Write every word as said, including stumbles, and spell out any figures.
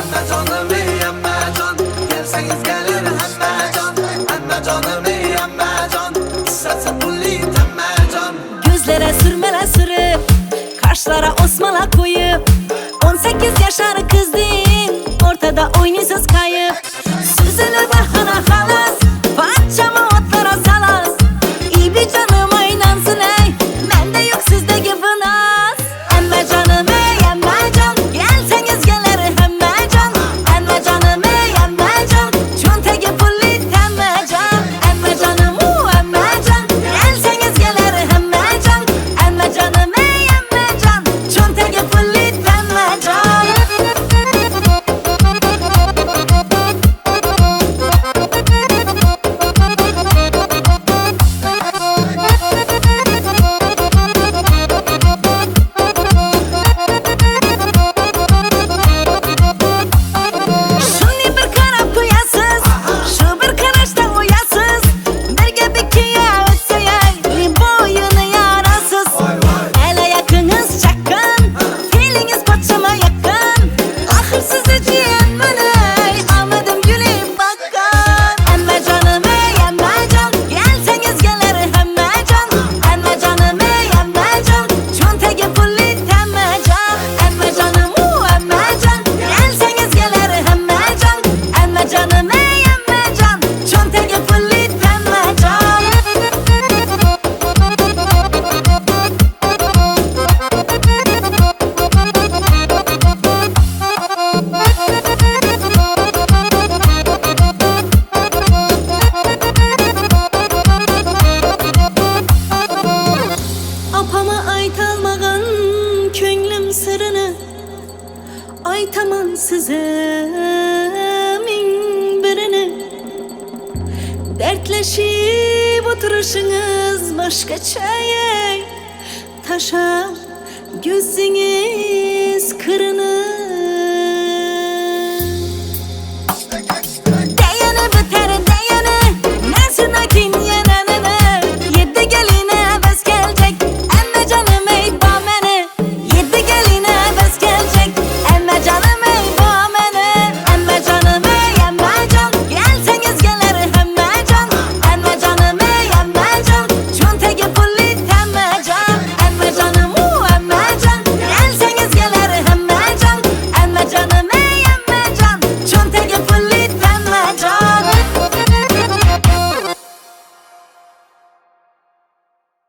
Emme canım ey emme can, gelseniz gelir emme can. Emme canım ey emme can, saçı pullit emme can. Gözlere sürmele sürüp, kaşlara osmala koyup, on sekiz yaşar kızdın, ortada oynuyorsunuz kayıp. Süzülür bahana halas, paçamı otlara salas. İyi bir canım oynansın ey, mende yok sizdeki fınas. Emme canım ey emme can, gelseniz gelir emme can. Emme canım ey emme can, çunteki pullit emme can. Emme canım u emme can, gelseniz gelir emme can. Emme canım ey emme can, çunteki pullit emme can. Şunu bir karap koyasız, şu bir karışta uyasız. Berge bir kiye ötseyey, boyunu yarasız. Ele yakınız çakın, filiniz paçama yakın. Ahır sizi ciğenmeney, almadım gülüp bakın. Emme canım ey emme can, gelseniz gelir emme can. Emme canım ey emme can, çunteki pullit emme can. Emme canım u emme can, gelseniz gelir emme can. Emme canım ey emme can, çunteki pullit emme can. Apama aytalmağın könglim sırrını, aytaman size min birini. Dertleşip oturuşunuz başkaça ey, taşa gözünüz kırını.